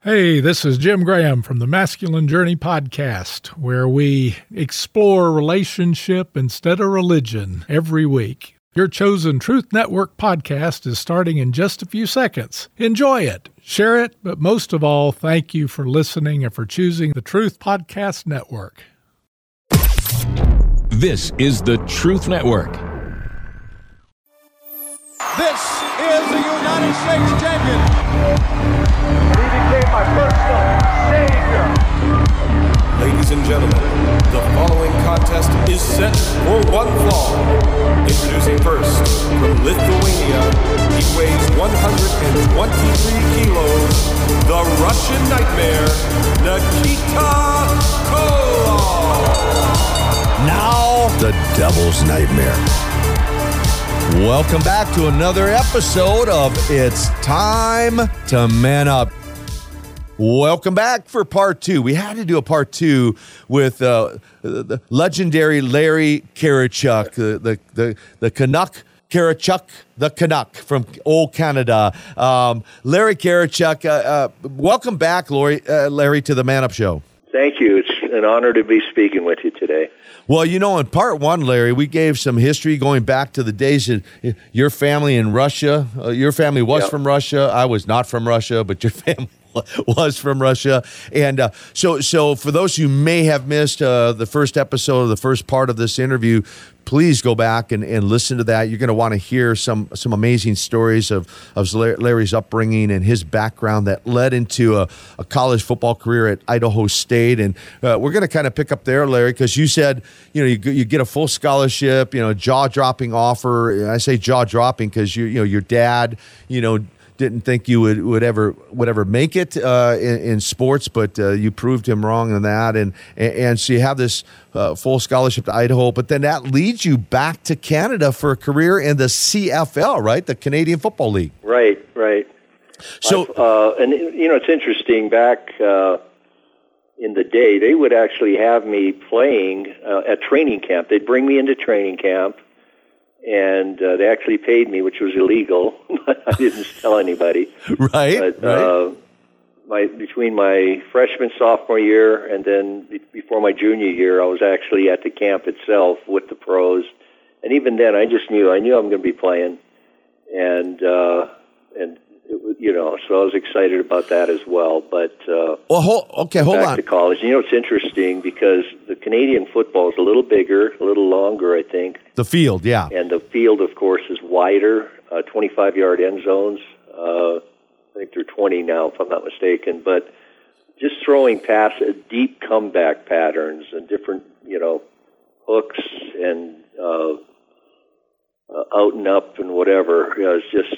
Hey, this is Jim Graham from the Masculine Journey podcast, where we explore relationship instead of religion every week. Your chosen Truth Network podcast is starting in just a few seconds. Enjoy it, share it, but most of all, thank you for listening and for choosing the Truth Podcast Network. This is the Truth Network. This is the United States champion. He became my personal savior. Ladies and gentlemen, the following contest is set for one fall. Introducing first, from Lithuania, he weighs 123 kilos, the Russian Nightmare, Nikita Koloff. Now, the Devil's Nightmare. Welcome back to another episode of It's Time to Man Up. Welcome back for part two. We had to do a part two with the legendary Larry Karichuk, the Canuck. Karichuk, the Canuck from old Canada. Larry Karichuk, welcome back, Larry, to the Man Up Show. Thank you. It's an honor to be speaking with you today. Well, you know, in part one, Larry, we gave some history going back to the days of your family in Russia. Your family was from Russia. I was not from Russia, but your family was from Russia. And so for those who may have missed the first episode of the first part of this interview, please go back and listen to that. You're going to want to hear some amazing stories of Larry's upbringing and his background that led into a college football career at Idaho State. And we're going to kind of pick up there, Larry, because you said, you know, you get a full scholarship, you know, jaw-dropping offer. I say jaw-dropping because your dad, didn't think you would ever make it in sports, but you proved him wrong on that, and so you have this full scholarship to Idaho, but then that leads you back to Canada for a career in the CFL, right? The Canadian Football League. Right. So, and it's interesting. Back in the day, they would actually have me playing at training camp. They'd bring me into training camp. And they actually paid me, which was illegal. I didn't tell anybody. Right. But between my freshman, sophomore year, and then before my junior year, I was actually at the camp itself with the pros. And even then, I knew I'm going to be playing, and so I was excited about that as well. But hold back on. to college. It's interesting because the Canadian football is a little bigger, a little longer, I think. The field, yeah. And the field, of course, is wider, 25-yard end zones. I think they're 20 now, if I'm not mistaken. But just throwing past deep comeback patterns and different, hooks and out and up and whatever. It's just,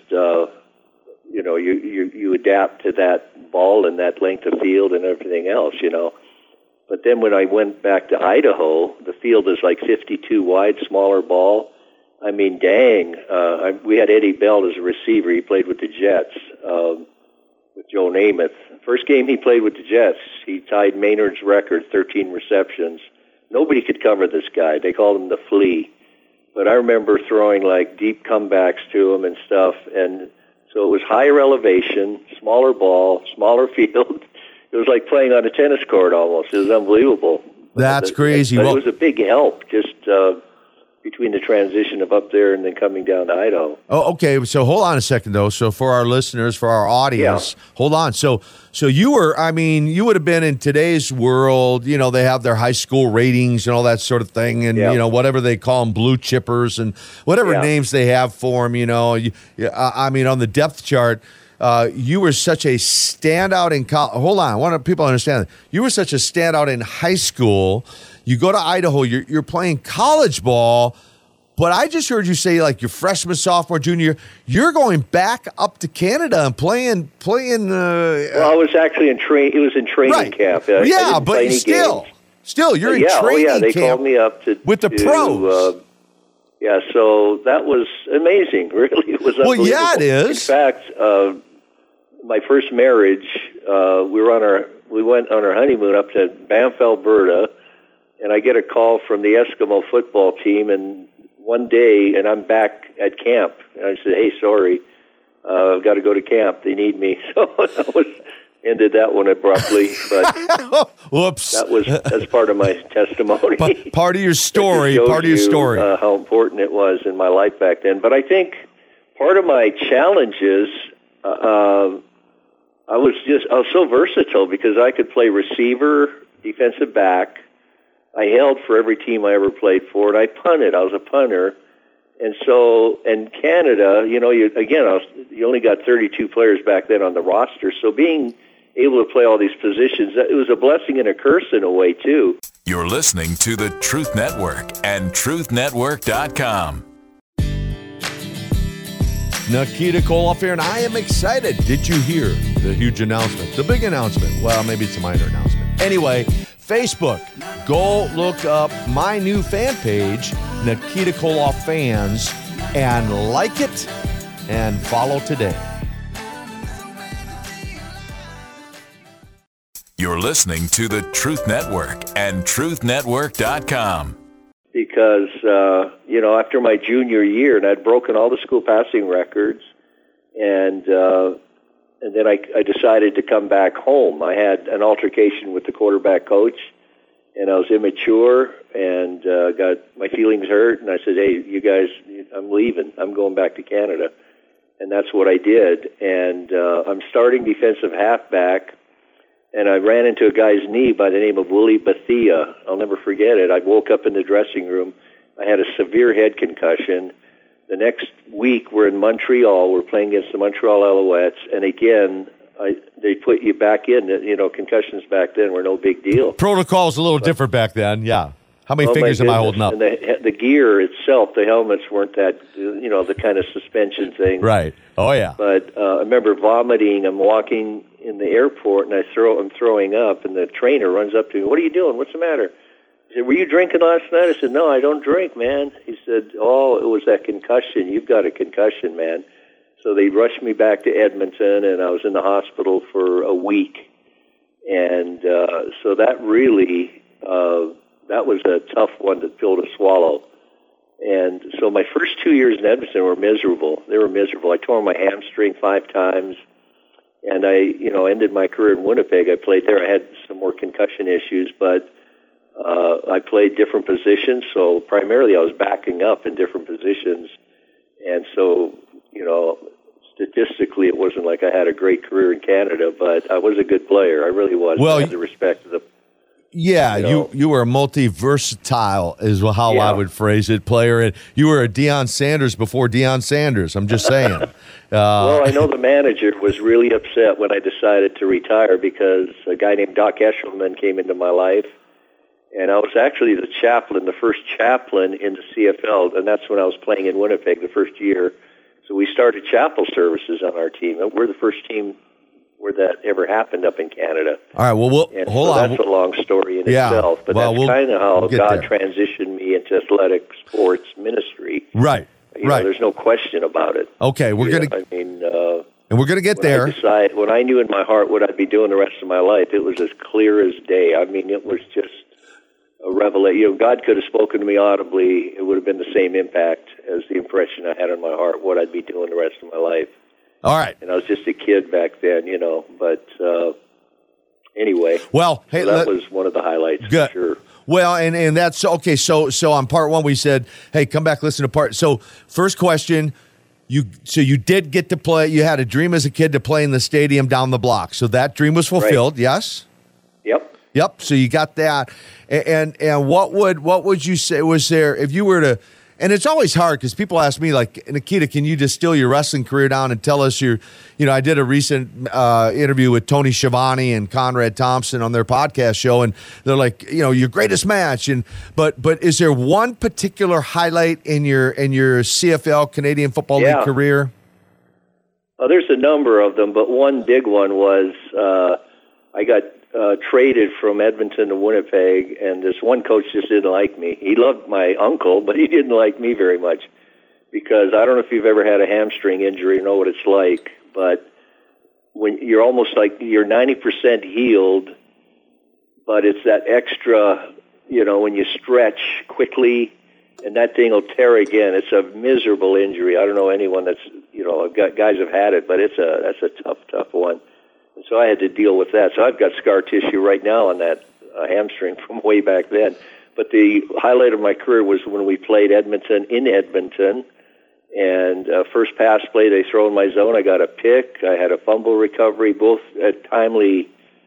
you adapt to that ball and that length of field and everything else, But then when I went back to Idaho, the field is like 52 wide, smaller ball. I mean, dang. We had Eddie Bell as a receiver. He played with the Jets with Joe Namath. First game he played with the Jets, he tied Maynard's record, 13 receptions. Nobody could cover this guy. They called him the Flea. But I remember throwing like deep comebacks to him and stuff. And so it was higher elevation, smaller ball, smaller field. It was like playing on a tennis court almost. It was unbelievable. That's crazy. But it was a big help just between the transition of up there and then coming down to Idaho. Oh, okay. So hold on a second, though. So for our listeners, for our audience, hold on. So you would have been in today's world, they have their high school ratings and all that sort of thing. And, whatever they call them, blue chippers and whatever names they have for them, on the depth chart. You were such a standout in college. Hold on. I want people to understand that. You were such a standout in high school. You go to Idaho. You're playing college ball, but I just heard you say like your freshman, sophomore, junior. You're going back up to Canada and playing. Well, I was actually in training. It was in training camp. But still, you're in training camp. They called me up with the pros. So that was amazing. Really, it was unbelievable. Well, yeah, it is. In fact, my first marriage, we went on our honeymoon up to Banff, Alberta, and I get a call from the Eskimo football team, and one day, and I'm back at camp, and I said, "Hey, sorry, I've got to go to camp. They need me." So ended that one abruptly, but whoops. That's part of my testimony. Part of your story. Part of your story. How important it was in my life back then. But I think part of my challenges, I was so versatile because I could play receiver, defensive back. I held for every team I ever played for, and I punted. I was a punter. And so, in Canada, you only got 32 players back then on the roster. So being able to play all these positions, it was a blessing and a curse in a way, too. You're listening to the Truth Network and truthnetwork.com. Nikita Koloff here, and I am excited. Did you hear the huge announcement? The big announcement. Well, maybe it's a minor announcement. Anyway, Facebook. Go look up my new fan page, Nikita Koloff Fans, and like it and follow today. You're listening to the Truth Network and truthnetwork.com. Because, after my junior year, and I'd broken all the school passing records, and then I decided to come back home. I had an altercation with the quarterback coach, and I was immature and got my feelings hurt, and I said, hey, you guys, I'm leaving. I'm going back to Canada. And that's what I did. And I'm starting defensive halfback, and I ran into a guy's knee by the name of Willie Bethia. I'll never forget it. I woke up in the dressing room. I had a severe head concussion. The next week, we're in Montreal. We're playing against the Montreal Alouettes. And again, they put you back in. Concussions back then were no big deal. Protocol's a little different back then, yeah. How many fingers am I holding up? And the gear itself, the helmets weren't that, the kind of suspension thing. Right. Oh, yeah. But I remember vomiting. I'm walking in the airport, and I'm throwing up, and the trainer runs up to me. What are you doing? What's the matter? He said, were you drinking last night? I said, no, I don't drink, man. He said, oh, it was that concussion. You've got a concussion, man. So they rushed me back to Edmonton, and I was in the hospital for a week. And so that really, that was a tough one to pill to swallow. And so my first 2 years in Edmonton were miserable. They were miserable. I tore my hamstring 5 times. And I, ended my career in Winnipeg. I played there. I had some more concussion issues, but I played different positions. So primarily I was backing up in different positions. And so, statistically it wasn't like I had a great career in Canada, but I was a good player. I really was. Well, I had the respect of the... Yeah, you were a multi-versatile is how I would phrase it, player. And you were a Deion Sanders before Deion Sanders. I'm just saying. Well, I know the manager was really upset when I decided to retire because a guy named Doc Eshelman came into my life. And I was actually the first chaplain in the CFL, and that's when I was playing in Winnipeg the first year. So we started chapel services on our team. And we're the first team where that ever happened up in Canada. All right, well, hold on. That's a long story in itself, but that's kind of how God transitioned me into athletic sports ministry. Right, right. There's no question about it. Okay, we're going to... and we're going to get there. When I knew in my heart what I'd be doing the rest of my life, it was as clear as day. I mean, it was just a revelation. God could have spoken to me audibly. It would have been the same impact as the impression I had in my heart, what I'd be doing the rest of my life. All right. And I was just a kid back then, but anyway. Well, hey, that was one of the highlights, good. For sure. Well, and that's okay. So on part one, we said, hey, come back, listen to part. So first question, you did get to play. You had a dream as a kid to play in the stadium down the block. So that dream was fulfilled. Right. Yes. Yep. So you got that. And what would you say was there if you were to? And it's always hard because people ask me, like, Nikita, can you distill your wrestling career down and tell us I did a recent interview with Tony Schiavone and Conrad Thompson on their podcast show, and they're like, your greatest match. But is there one particular highlight in your CFL, Canadian Football League career? There's a number of them, but one big one was I got traded from Edmonton to Winnipeg, and this one coach just didn't like me. He loved my uncle, but he didn't like me very much because I don't know if you've ever had a hamstring injury, you know what it's like, but when you're almost like you're 90% healed, but it's that extra, when you stretch quickly and that thing will tear again. It's a miserable injury. I don't know anyone that's, guys have had it, but that's a tough one. And so I had to deal with that. So I've got scar tissue right now on that hamstring from way back then. But the highlight of my career was when we played Edmonton in Edmonton. And first pass play, they throw in my zone. I got a pick. I had a fumble recovery, both at timely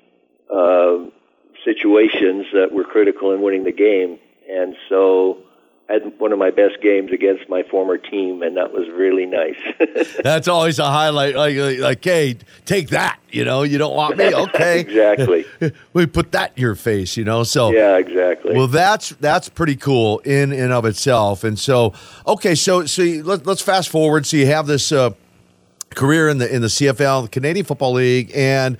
situations that were critical in winning the game. And so I had one of my best games against my former team, and that was really nice. That's always a highlight. Like, hey, take that. You don't want me? Okay. Exactly. We put that in your face, So yeah, exactly. Well, that's pretty cool in and of itself. And so, okay, so let's fast forward. So you have this career in the CFL, the Canadian Football League, and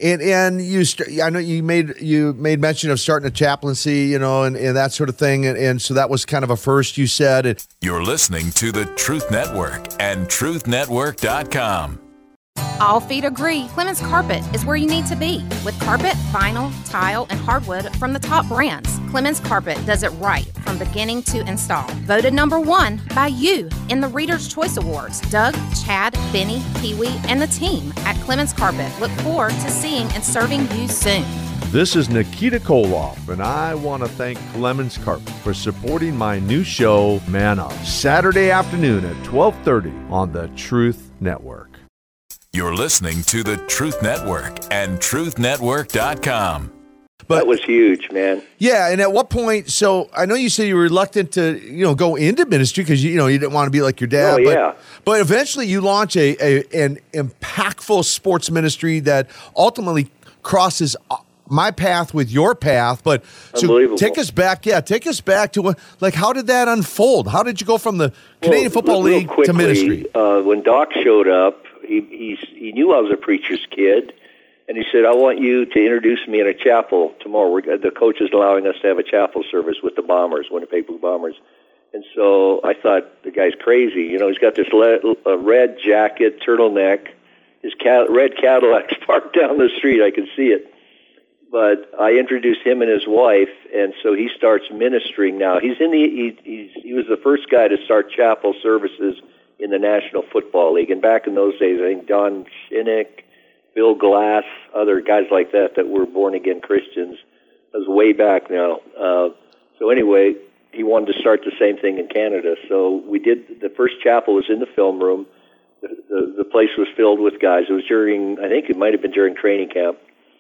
I know you made mention of starting a chaplaincy, and that sort of thing, and so that was kind of a first, you said. You're listening to the Truth Network and TruthNetwork.com. All feet agree Clemens Carpet is where you need to be. With carpet, vinyl, tile, and hardwood from the top brands, Clemens Carpet does it right from beginning to install. Voted #1 by you in the Reader's Choice Awards. Doug, Chad, Benny, Pee-wee, and the team at Clemens Carpet look forward to seeing and serving you soon. This is Nikita Koloff, and I want to thank Clemens Carpet for supporting my new show, Man Up, Saturday afternoon at 12:30 on the Truth Network. You're listening to the Truth Network and TruthNetwork.com. But that was huge, man. Yeah, and at what point? So I know you said you were reluctant to, go into ministry because you didn't want to be like your dad. Oh, yeah. But eventually, you launch an impactful sports ministry that ultimately crosses my path with your path. But so take us back to how did that unfold? How did you go from the Canadian Football League to ministry? When Doc showed up, he knew I was a preacher's kid, and he said, "I want you to introduce me in a chapel tomorrow. The coach is allowing us to have a chapel service with the Bombers, Winnipeg Blue Bombers." And so I thought, the guy's crazy. He's got this red jacket, turtleneck. His red Cadillac's parked down the street. I can see it. But I introduced him and his wife, and so he starts ministering now. He was the first guy to start chapel services in the National Football League. And back in those days, I think Don Shinnick, Bill Glass, other guys like that were born-again Christians. That was way back now. So anyway, he wanted to start the same thing in Canada. So we did. The first chapel was in the film room. The place was filled with guys. It was I think it might have been during training camp.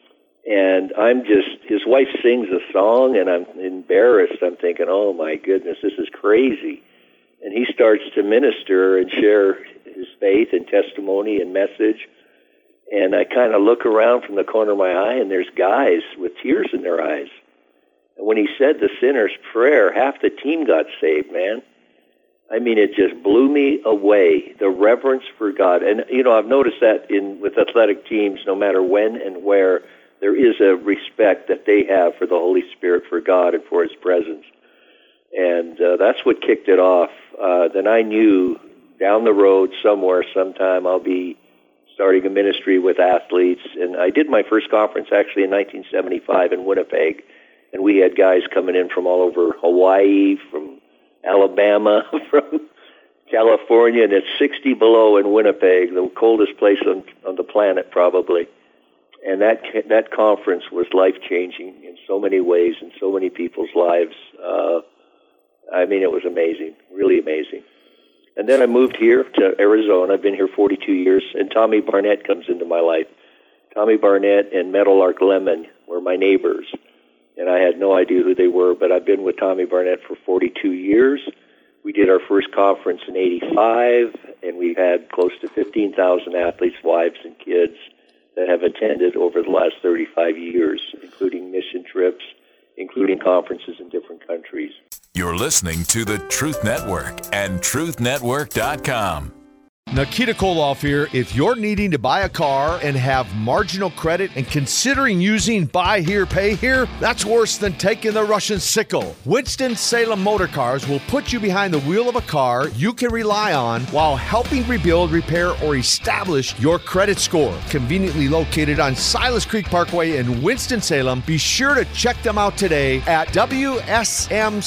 And his wife sings a song, and I'm embarrassed. I'm thinking, oh my goodness, this is crazy. And he starts to minister and share his faith and testimony and message. And I kind of look around from the corner of my eye, and there's guys with tears in their eyes. And when he said the sinner's prayer, half the team got saved, man. I mean, it just blew me away, the reverence for God. And, I've noticed that with athletic teams, no matter when and where, there is a respect that they have for the Holy Spirit, for God, and for His presence. And that's what kicked it off. Then I knew down the road somewhere, sometime, I'll be starting a ministry with athletes. And I did my first conference actually in 1975 in Winnipeg. And we had guys coming in from all over Hawaii, from Alabama, from California, and it's 60 below in Winnipeg, the coldest place on the planet probably. And that conference was life-changing in so many ways, in so many people's lives. It was amazing, really amazing. And then I moved here to Arizona. I've been here 42 years, and Tommy Barnett comes into my life. Tommy Barnett and Meadowlark Lemon were my neighbors, and I had no idea who they were, but I've been with Tommy Barnett for 42 years. We did our first conference in 85, and we've had close to 15,000 athletes, wives, and kids that have attended over the last 35 years, including mission trips, including conferences in different countries. You're listening to the Truth Network and TruthNetwork.com. Nikita Koloff here. If you're needing to buy a car and have marginal credit and considering using buy here, pay here, that's worse than taking the Russian sickle. Winston-Salem Motor Cars will put you behind the wheel of a car you can rely on while helping rebuild, repair, or establish your credit score. Conveniently located on Silas Creek Parkway in Winston-Salem, be sure to check them out today at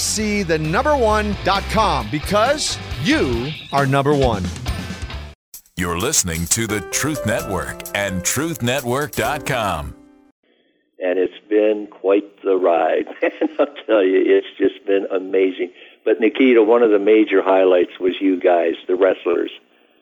WSMC1.com because you are number one. You're listening to the Truth Network and truthnetwork.com. And it's been quite the ride. And I'll tell you, it's just been amazing. But Nikita, one of the major highlights was you guys, the wrestlers.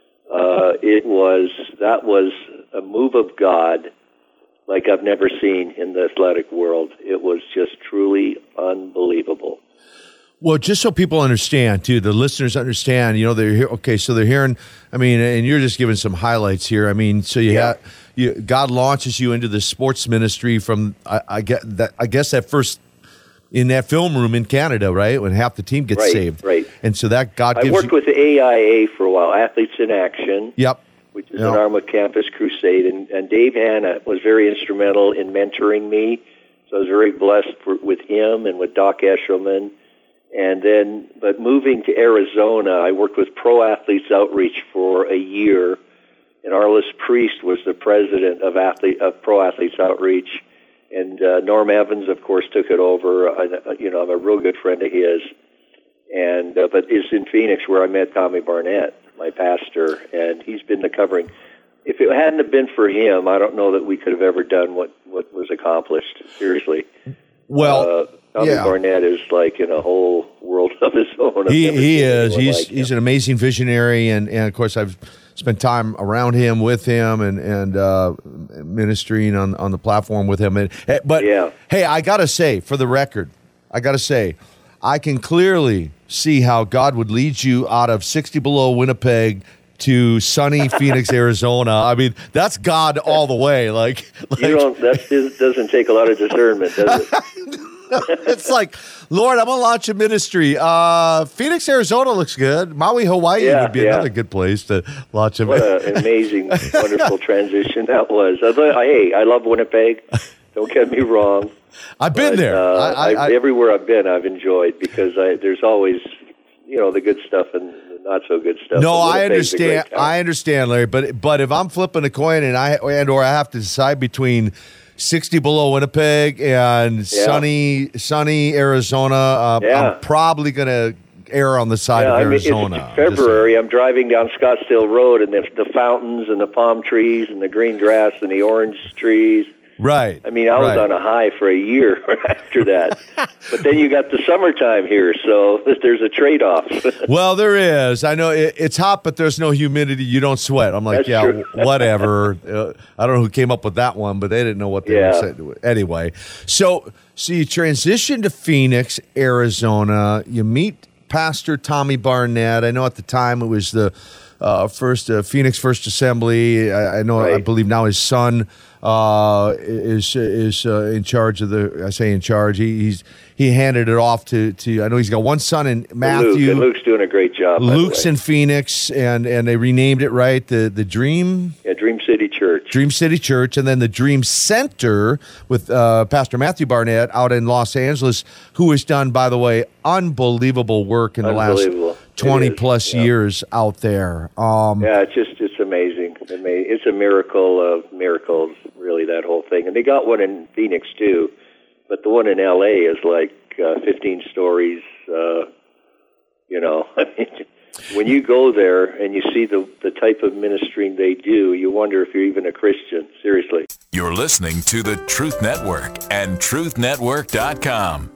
That was a move of God like I've never seen in the athletic world. It was just truly unbelievable. Well, just so people understand, too, the listeners understand, they're here. Okay, so they're hearing, and you're just giving some highlights here. So God launches you into the sports ministry from, I guess that first, in that film room in Canada, right? When half the team gets saved. Right. And so that God gives you. I worked with the AIA for a while, Athletes in Action. Yep. Which is an arm of Campus Crusade. And Dave Hanna was very instrumental in mentoring me. So I was very blessed with him and with Doc Eshelman. But moving to Arizona, I worked with Pro Athletes Outreach for a year, and Arliss Priest was the president of Pro Athletes Outreach, and Norm Evans, of course, took it over. I'm a real good friend of his, but it's in Phoenix where I met Tommy Barnett, my pastor, and he's been the covering. If it hadn't have been for him, I don't know that we could have ever done what was accomplished. Seriously. Well. Tommy Barnett is like in a whole world of his own. He is. He's an amazing visionary, and of course I've spent time around him, with him, and ministering on the platform with him. Hey, I gotta say, for the record, I can clearly see how God would lead you out of 60 below Winnipeg to sunny Phoenix, Arizona. That's God all the way. That doesn't take a lot of discernment, does it? It's like, Lord, I'm going to launch a ministry. Phoenix, Arizona looks good. Maui, Hawaii would be another good place to launch a ministry. What an amazing, wonderful transition that was. I love Winnipeg. Don't get me wrong. I've been there. Everywhere I've been, I've enjoyed, because there's always, the good stuff and the not so good stuff. No, I understand, Larry. But if I'm flipping a coin and I have to decide between 60 below Winnipeg and sunny Arizona, I'm probably going to err on the side of Arizona. It's February. I'm driving down Scottsdale Road, and the fountains and the palm trees and the green grass and the orange trees. Right. I was on a high for a year after that. But then you got the summertime here, so there's a trade-off. Well, there is. I know it's hot, but there's no humidity. You don't sweat. I'm like, That's true. Whatever. I don't know who came up with that one, but they didn't know what they were saying. Anyway, so you transition to Phoenix, Arizona. You meet Pastor Tommy Barnett. I know at the time it was the Phoenix First Assembly. I believe now his son is in charge of the. I say in charge. He handed it off to. I know he's got one son in Matthew. Luke's doing a great job. Luke's in Phoenix, and they renamed it the Dream. Yeah, Dream City Church. Dream City Church, and then the Dream Center with Pastor Matthew Barnett out in Los Angeles, who has done, by the way, unbelievable work in the last 20 plus years out there. It's amazing. It's a miracle of miracles, really, that whole thing. And they got one in Phoenix too, but the one in LA is like 15 stories. When you go there and you see the type of ministry they do, you wonder if you're even a Christian. Seriously. You're listening to the Truth Network and truthnetwork.com.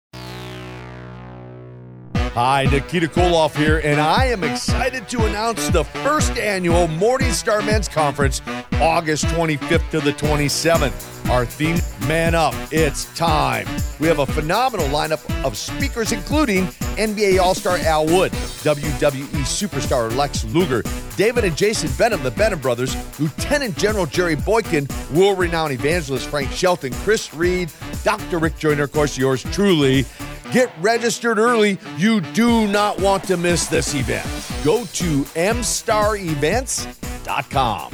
Hi, Nikita Koloff here, and I am excited to announce the first annual Morning Star Men's Conference, August 25th to the 27th. Our theme, Man Up, It's Time. We have a phenomenal lineup of speakers, including NBA All-Star Al Wood, WWE Superstar Lex Luger, David and Jason Benham, the Benham brothers, Lieutenant General Jerry Boykin, world-renowned evangelist Frank Shelton, Chris Reed, Dr. Rick Joyner, of course, yours truly. Get registered early. You do not want to miss this event. Go to mstarevents.com.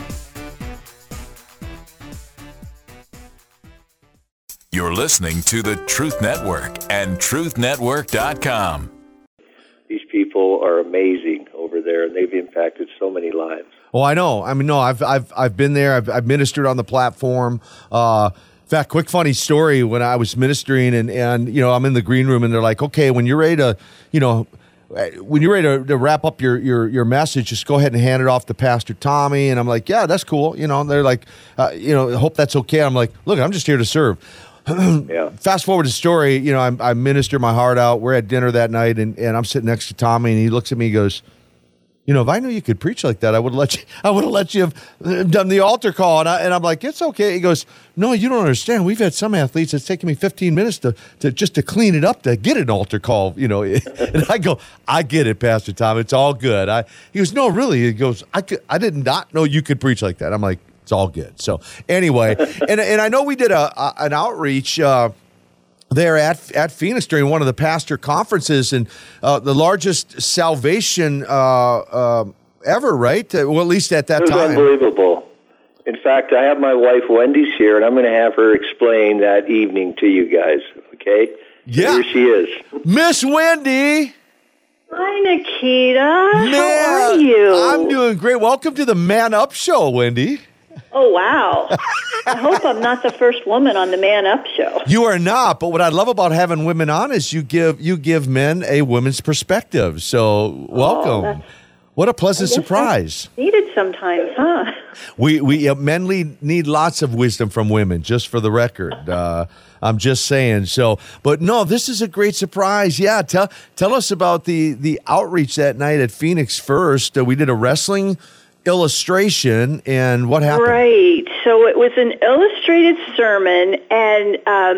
You're listening to the Truth Network and truthnetwork.com. These people are amazing over there, and they've impacted so many lives. Oh, I know. I've been there. I've ministered on the platform. In fact, quick funny story, when I was ministering and I'm in the green room and they're like, okay, when you're ready to, when you're ready to wrap up your message, just go ahead and hand it off to Pastor Tommy. And I'm like, yeah, that's cool. You know, they're like, hope that's okay. I'm like, look, I'm just here to serve. Yeah. Fast forward the story, you know, I minister my heart out. We're at dinner that night, and I'm sitting next to Tommy, and he looks at me and goes, you know, if I knew you could preach like that, I would have let you have done the altar call. And I'm like, it's okay. He goes, no, you don't understand. We've had some athletes, it's taken me 15 minutes to clean it up to get an altar call, you know. And I go, I get it, Pastor Tom. It's all good. He goes, no, really. He goes, I did not know you could preach like that. I'm like, it's all good. So anyway, and I know we did an outreach there at Phoenix during one of the pastor conferences, and the largest salvation ever, right? Well, at least at that time. It was unbelievable. In fact, I have my wife Wendy's here, and I'm going to have her explain that evening to you guys. Okay? Yeah. Here she is, Miss Wendy. Hi, Nikita. How are you? I'm doing great. Welcome to the Man Up Show, Wendy. Oh, wow. I hope I'm not the first woman on the Man Up Show. You are not, but what I love about having women on is you give men a women's perspective. So welcome. What a pleasant surprise. Needed sometimes, huh? We men need lots of wisdom from women, just for the record. I'm just saying. So, but no, this is a great surprise. Yeah, tell us about the outreach that night at Phoenix First. We did a wrestling illustration, and what happened? Right. So it was an illustrated sermon, and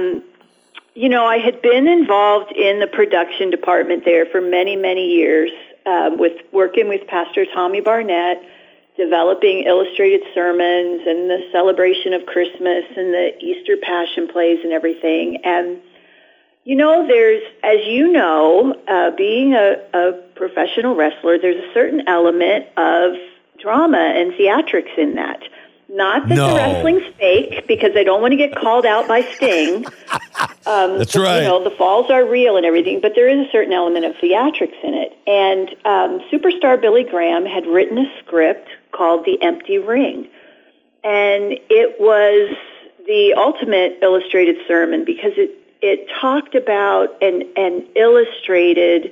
I had been involved in the production department there for many, many years, with working with Pastor Tommy Barnett, developing illustrated sermons and the celebration of Christmas and the Easter Passion plays and everything. And there's, as you know, being a professional wrestler, there's a certain element of drama and theatrics in that. Not that the wrestling's fake, because I don't want to get called out by Sting. That's right. The falls are real and everything, but there is a certain element of theatrics in it. And superstar Billy Graham had written a script called The Empty Ring. And it was the ultimate illustrated sermon, because it talked about and illustrated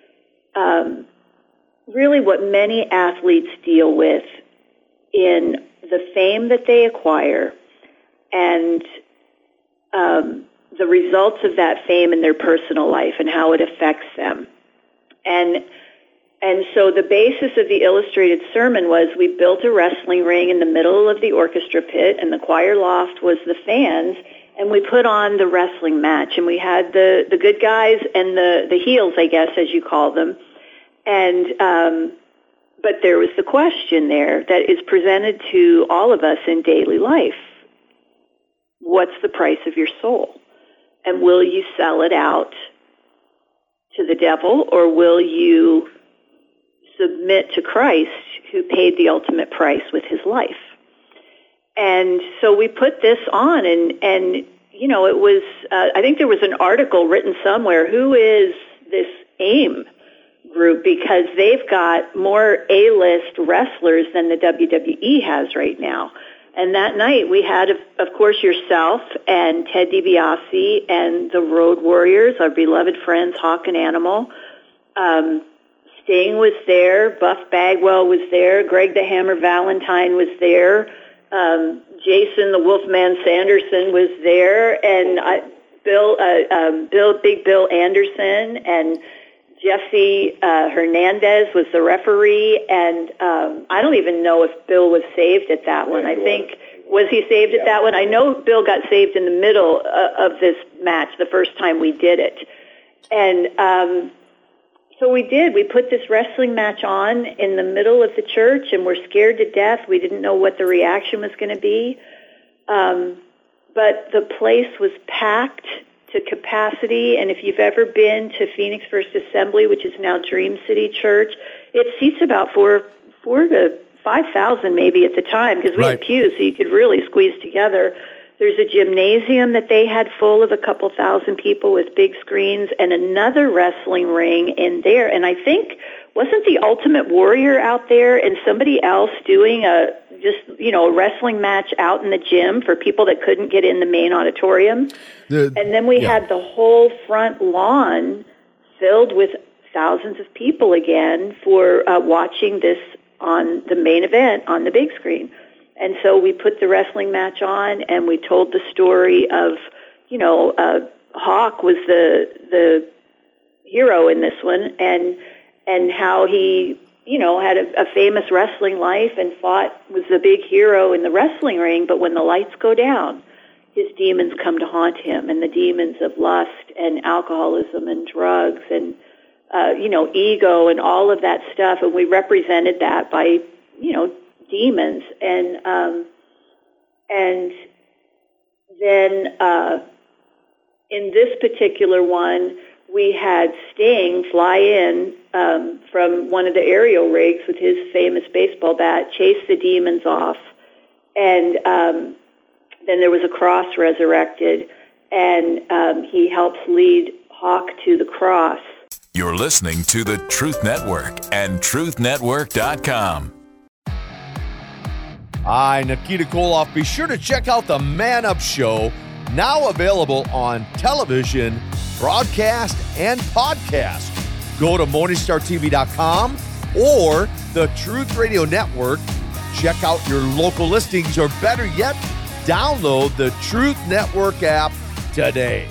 really what many athletes deal with in the fame that they acquire and the results of that fame in their personal life and how it affects them. And so the basis of the illustrated sermon was we built a wrestling ring in the middle of the orchestra pit, and the choir loft was the fans, and we put on the wrestling match, and we had the good guys and the heels, I guess, as you call them. And but there was the question there that is presented to all of us in daily life. What's the price of your soul? And will you sell it out to the devil, or will you submit to Christ, who paid the ultimate price with his life? And so we put this on, and it was, I think there was an article written somewhere, who is this AIM group, because they've got more A-list wrestlers than the WWE has right now. And that night we had, of course, yourself and Ted DiBiase and the Road Warriors, our beloved friends Hawk and Animal. Sting was there. Buff Bagwell was there. Greg the Hammer Valentine was there. Jason the Wolfman Sanderson was there. And Big Bill Anderson and Jesse Hernandez was the referee, and I don't even know if Bill was saved at that one. I think, was he saved at that one? I know Bill got saved in the middle of this match the first time we did it. And so we did. We put this wrestling match on in the middle of the church, and we're scared to death. We didn't know what the reaction was going to be. But the place was packed to capacity, and if you've ever been to Phoenix First Assembly, which is now Dream City Church, it seats about 4,000 to 5,000 maybe at the time, because we had pews, so you could really squeeze together. There's a gymnasium that they had full of a couple thousand people with big screens, and another wrestling ring in there. And I think, wasn't the Ultimate Warrior out there and somebody else doing a wrestling match out in the gym for people that couldn't get in the main auditorium? And then we had the whole front lawn filled with thousands of people again for watching this on the main event on the big screen. And so we put the wrestling match on, and we told the story of, Hawk was the hero in this one, and how he, had a famous wrestling life and was the big hero in the wrestling ring, but when the lights go down, his demons come to haunt him, and the demons of lust and alcoholism and drugs and, ego and all of that stuff. And we represented that by, demons. And then in this particular one, we had Sting fly in from one of the aerial rigs with his famous baseball bat, chase the demons off, and then there was a cross resurrected, and he helps lead Hawk to the cross. You're listening to the Truth Network and truthnetwork.com. Hi, Nikita Koloff. Be sure to check out the Man Up Show, now available on television, broadcast, and podcast. Go to MorningstarTV.com or the Truth Radio Network. Check out your local listings, or better yet, download the Truth Network app today.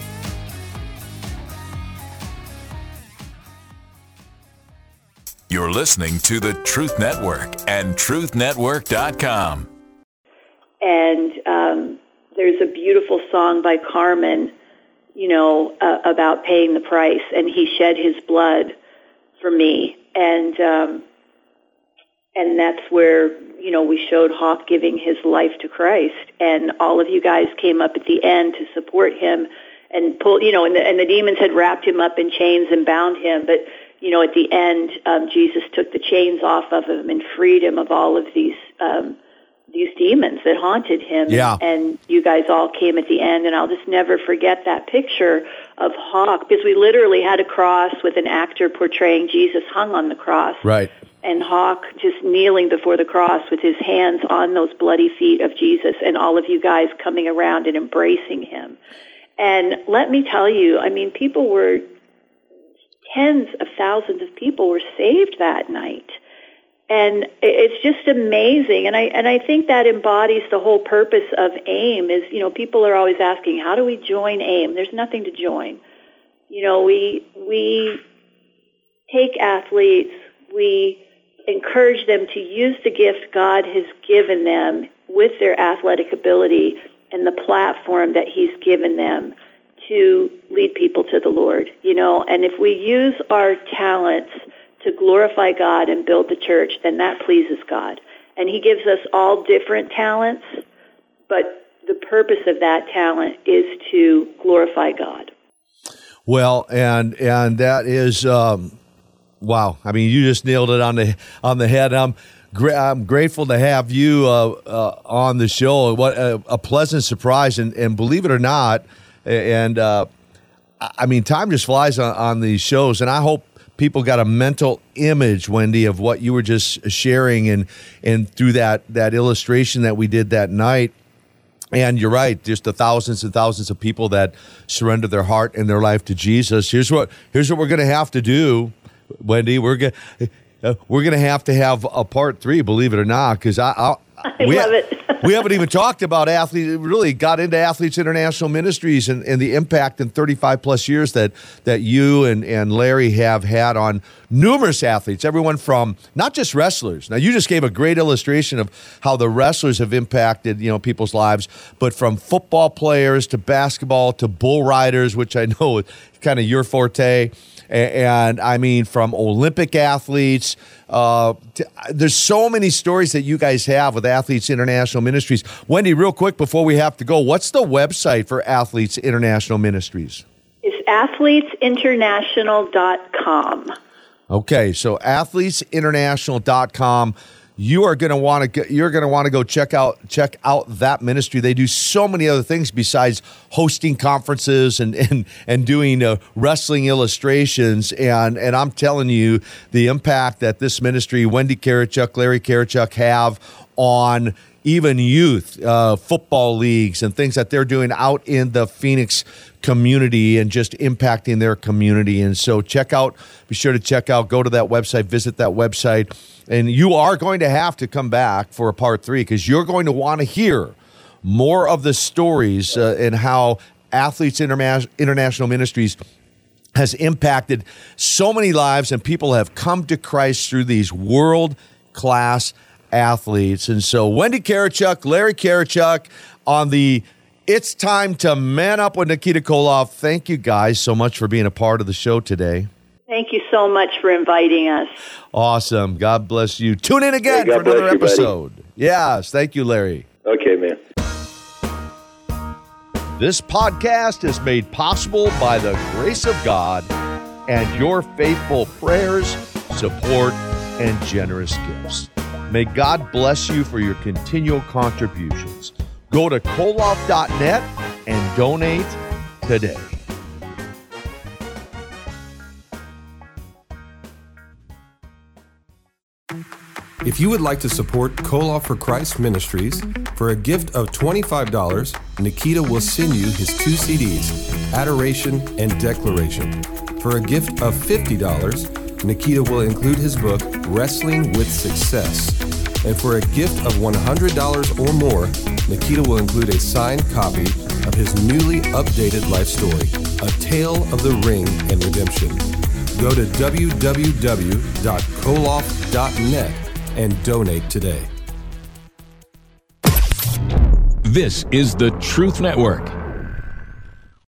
You're listening to the Truth Network and truthnetwork.com. And there's a beautiful song by Carmen, about paying the price, and he shed his blood for me. And that's where, we showed Hawk giving his life to Christ, and all of you guys came up at the end to support him and pull, and the demons had wrapped him up in chains and bound him, but at the end, Jesus took the chains off of him and freed him of all of these demons that haunted him. Yeah. And you guys all came at the end, and I'll just never forget that picture of Hawk, because we literally had a cross with an actor portraying Jesus hung on the cross. Right. And Hawk just kneeling before the cross with his hands on those bloody feet of Jesus, and all of you guys coming around and embracing him. And let me tell you, tens of thousands of people were saved that night. And it's just amazing. And I think that embodies the whole purpose of AIM is, people are always asking, how do we join AIM? There's nothing to join. We take athletes, we encourage them to use the gift God has given them with their athletic ability and the platform that he's given them to lead people to the Lord, and if we use our talents to glorify God and build the church, then that pleases God. And he gives us all different talents, but the purpose of that talent is to glorify God. Well, and that is, wow. I mean, you just nailed it on the head. I'm grateful to have you on the show. What a pleasant surprise, and believe it or not, and time just flies on these shows, and I hope people got a mental image, Wendy, of what you were just sharing, and through that illustration that we did that night. And you're right, just the thousands and thousands of people that surrender their heart and their life to Jesus. Here's what we're going to have to do, Wendy. We're going to have a part 3, believe it or not, because I love it. We haven't even talked about really got into Athletes International Ministries and the impact in 35 plus years that you and Larry have had on numerous athletes, everyone from not just wrestlers. Now, you just gave a great illustration of how the wrestlers have impacted, people's lives, but from football players to basketball to bull riders, which I know is kind of your forte. And from Olympic athletes, there's so many stories that you guys have with Athletes International Ministries. Wendy, real quick before we have to go, what's the website for Athletes International Ministries? It's athletesinternational.com. Okay, so athletesinternational.com. You're going to want to go check out that ministry. They do so many other things besides hosting conferences and doing wrestling illustrations. And I'm telling you, the impact that this ministry, Wendy Karichuk, Larry Karichuk, have on even youth football leagues and things that they're doing out in the Phoenix community and just impacting their community. And so be sure to check out, go to that website, visit that website. And you are going to have to come back for a part 3 because you're going to want to hear more of the stories and how Athletes International Ministries has impacted so many lives, and people have come to Christ through these world-class athletes. And so Wendy Karichuk, Larry Karichuk on the It's Time to Man Up with Nikita Koloff. Thank you guys so much for being a part of the show today. Thank you so much for inviting us. Awesome. God bless you. Tune in again for another episode. Yes. Thank you, Larry. Okay, man. This podcast is made possible by the grace of God and your faithful prayers, support, and generous gifts. May God bless you for your continual contributions. Go to Koloff.net and donate today. If you would like to support Koloff for Christ Ministries, for a gift of $25, Nikita will send you his 2 CDs, Adoration and Declaration. For a gift of $50, Nikita will include his book, Wrestling with Success. And for a gift of $100 or more, Nikita will include a signed copy of his newly updated life story, A Tale of the Ring and Redemption. Go to www.koloff.net and donate today. This is the Truth Network.